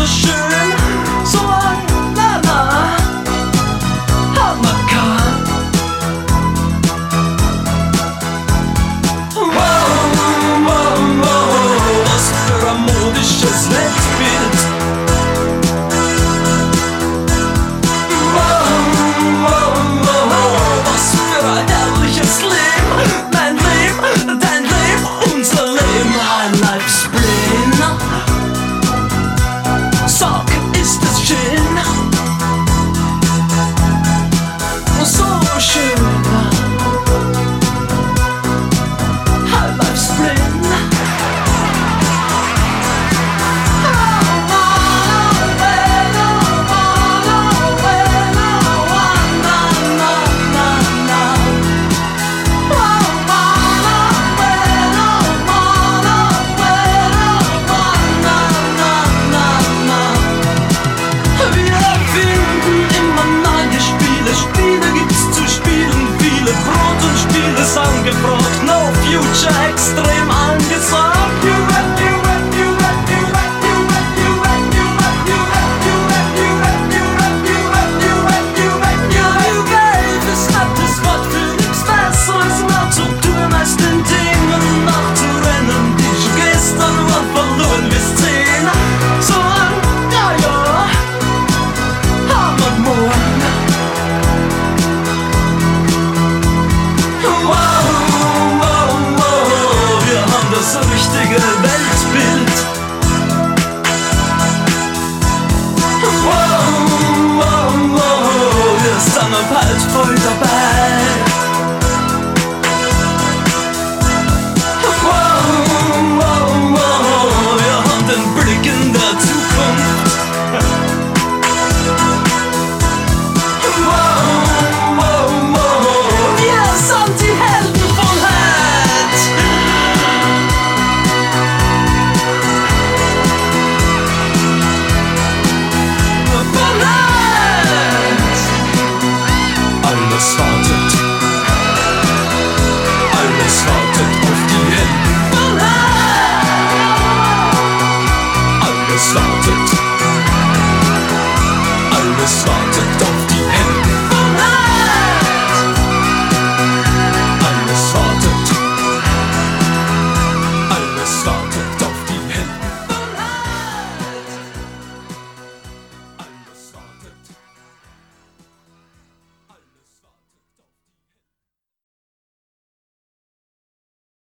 so schön, so ein Nana, Hamaka. Wow, wow, wow, was für ein modisches Weltbild. Wow, wow, wow, was für ein herrliches Leben. Mein Leben, dein Leben, unser Leben, ein Livespleen. Sag, ist es schön? So schön. Ein Livespleen. Angefragt, no future, extrem angesagt. You rap, you rap, you rap, you rap, you rap, you rap, you rap, you rap, you rap, you rap, you rap, you rap, you rap, you rap, you rap. You gave es hat das Wort für nichts Besseres nachzutun, als den Dingen nachzurennen, die schon gestern waren verloren bis 10. So ein Geier, Hammermorgen. Das richtige Weltbild. Wow, wow, wow, wir sind bald voll dabei.